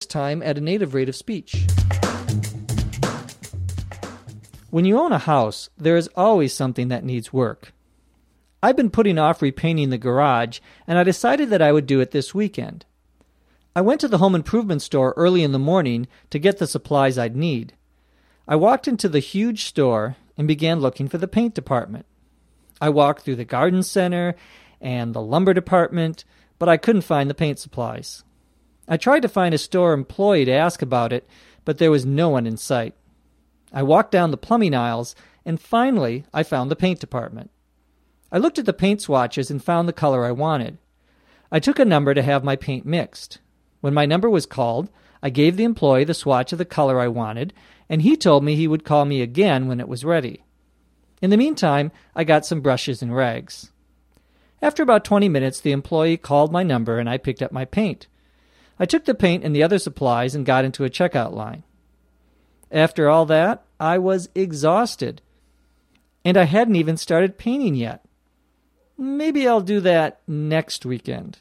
time at a native rate of speech. When you own a house, there is always something that needs work. I've been putting off repainting the garage, and I decided that I would do it this weekend. I went to the home improvement store early in the morning to get the supplies I'd need. I walked into the huge store and began looking for the paint department. I walked through the garden center and the lumber department, but I couldn't find the paint supplies. I tried to find a store employee to ask about it, but there was no one in sight. I walked down the plumbing aisles, and finally I found the paint department. I looked at the paint swatches and found the color I wanted. I took a number to have my paint mixed. When my number was called, I gave the employee the swatch of the color I wanted, and he told me he would call me again when it was ready. In the meantime, I got some brushes and rags. After about 20 minutes, the employee called my number and I picked up my paint. I took the paint and the other supplies and got into a checkout line. After all that, I was exhausted. And I hadn't even started painting yet. Maybe I'll do that next weekend.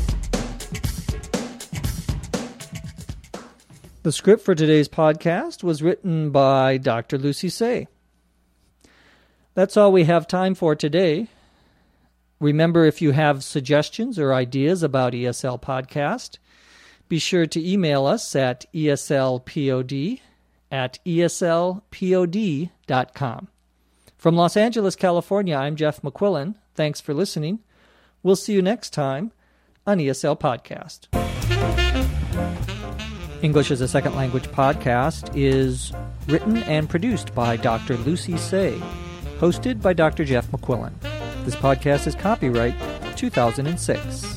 The script for today's podcast was written by Dr. Lucy Say. That's all we have time for today. Remember, if you have suggestions or ideas about ESL Podcast, be sure to email us at eslpod@eslpod.com. From Los Angeles, California, I'm Jeff McQuillan. Thanks for listening. We'll see you next time on ESL Podcast. English as a Second Language podcast is written and produced by Dr. Lucy Say, hosted by Dr. Jeff McQuillan. This podcast is copyright 2006.